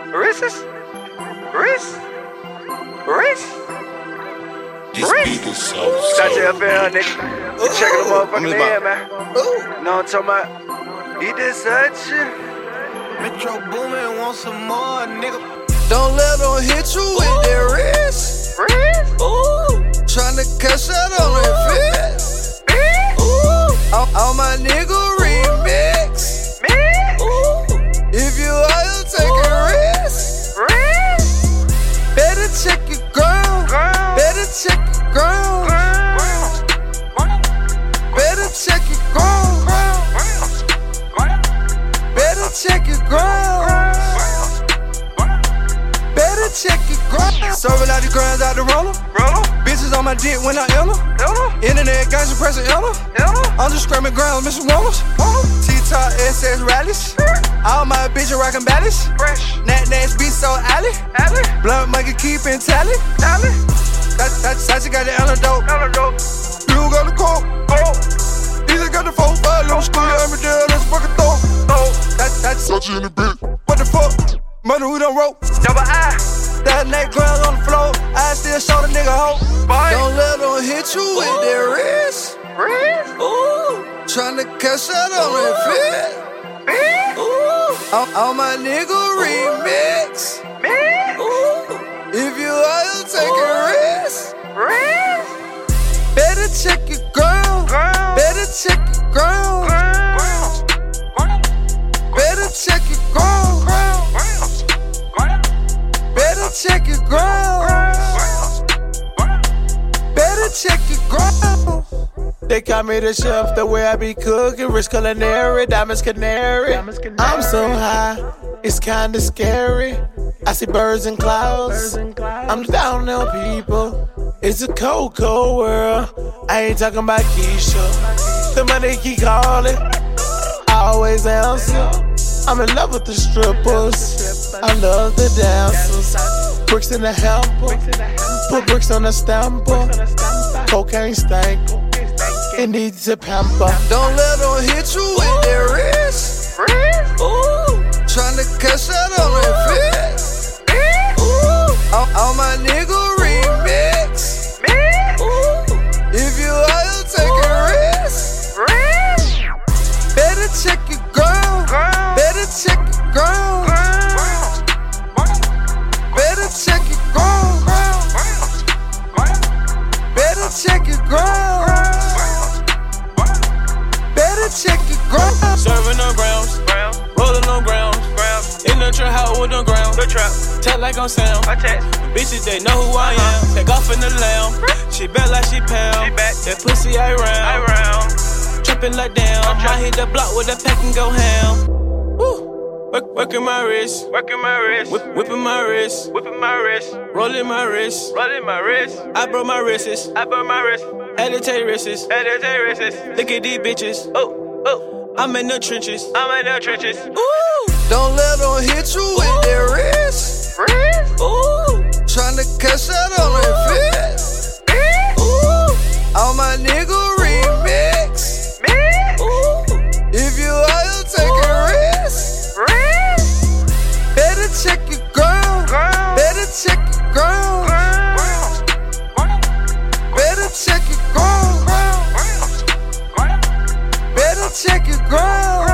Wrists? Got you up in here, nigga. You checking the motherfucking head, man. Know what I'm talking about? He did such a Metro Boomin want some more, nigga. Don't let them hit you with their wrist. Ooh, tryna cash out on that fist. Ooh, all my nigga remix. Ooh, if you are, take a risk. Better check your girl. Better check your girl. Better check your girl. Better check your girl. Better check your girl. Serving out the grinds out the roller. Bitches on my dick when I enter. Internet guys, you pressing enter. I'm just screaming grounds, Mr. Wallers. T-Top SS rallies. All my bitches rockin' baddies. Nat be so alley. Blunt monkey keepin' tally. That's got the antidote. You got the coke. Either got the 4-5 little school. Every day let's fucking throw. That's such in the bitch. What the fuck? Mother, we done rope. double I. That neck girl on the floor. I still show the nigga hope. Don't let them hit you with their wrist. Ooh, tryna cash out on that fit. Ooh, all my nigga remix. Ooh, if you are, you take a risk. Better check your girl. Better check your girl. Better check your girl. Better check your girl. Better check your girl. They call me the chef, the way I be cooking. Rich culinary, diamonds canary. I'm so high, it's kinda scary. I see birds and clouds. I'm down on people. It's a cold, cold world. I ain't talking about Keisha. The money keep calling, I always answer. I'm in love with the strippers. I love the dancers. Bricks in the hamper. Put bricks on the stamper. Cocaine stank. It needs a pamper. Don't let them hit you with their wrist. Ooh, tryna cash out on that fist. Ooh, all my nigga remix. Ooh, if you are, you take a risk. Better check your girl. Better check your girl. Better check your girl. Better check your girl. Better check your girl. Serving on grounds, rolling on grounds. In the trap house with the ground. Tell like I'm Sam. Bitches, they know who I am. Take off in the lamb. She bet like she pound. That pussy I round. Trippin' like damn. I hit the block with a pack and go ham. Working my wrist. Whipping my wrist. Rolling my wrist. I broke my wrists. Had to take risks. Look at these bitches. I'm in the trenches. Ooh, don't let them hit you with their wrist. Ooh, tryna cash out on that fist. Ooh, all my nigga remix. Ooh, if you are, you take a risk. Better check your girl. Better check your girl. Better check your girl. Better check your girl.